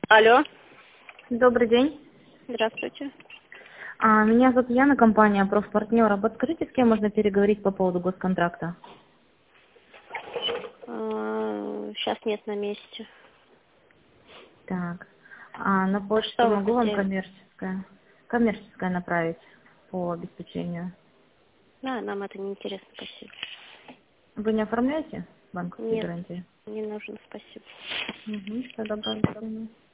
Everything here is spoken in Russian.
Алло. Добрый день. Здравствуйте. Меня зовут Яна, компания «Профпартнер». Подскажите, с кем можно переговорить по поводу госконтракта? Сейчас нет на месте. Так. На почту Что вы могу вам хотели? коммерческое направить по обеспечению. Да, нам это не интересно, спасибо. Вы не оформляете банковские Нет, гарантии? не нужно, спасибо. Угу, все, добро, до свидания.